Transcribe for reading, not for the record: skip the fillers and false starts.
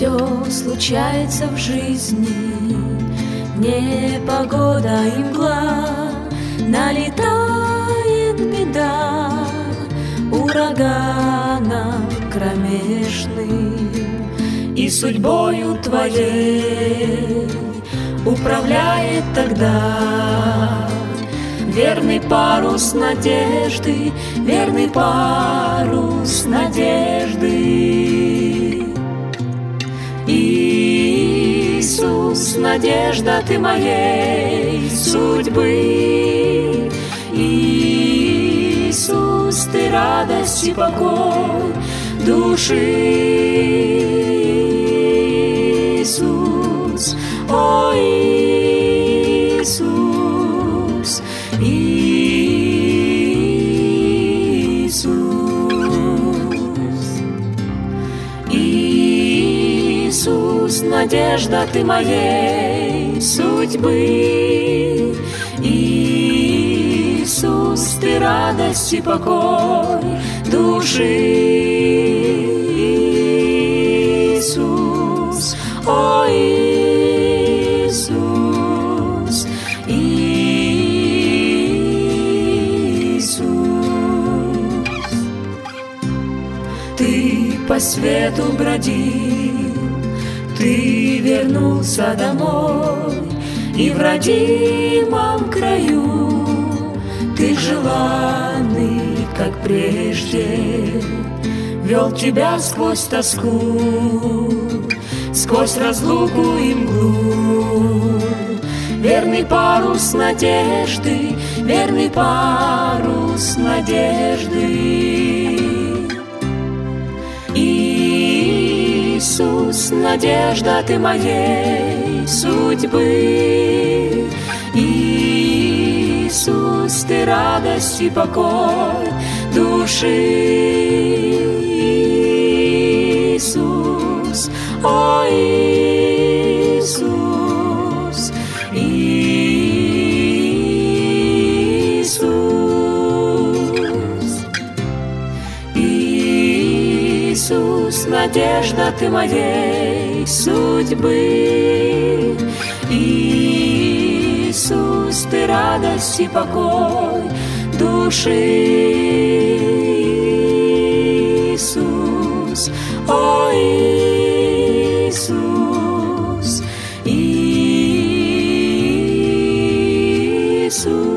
Все случается в жизни, непогода и мгла, налетает беда ураганом кромешным, и судьбою твоей управляет тогда верный парус надежды, верный парус надежды. Иисус, надежда ты моей судьбы, Иисус, ты радость и покой души. Иисус, о Иисус, Иисус, Иисус, надежда ты моей судьбы, Иисус, ты радость и покой души. Иисус, о Иисус, Иисус, ты по свету бродил, ты вернулся домой, и в родимом краю ты желанный, как прежде, вел тебя сквозь тоску, сквозь разлуку и мглу. Верный парус надежды, верный парус надежды. Иисус, надежда ты моей судьбы, Иисус, ты радость и покой души. Иисус, о Иисус, Иисус, Иисус, надежда ты моей судьбы, Иисус, ты радость и покой души. Иисус, о Иисус, Иисус.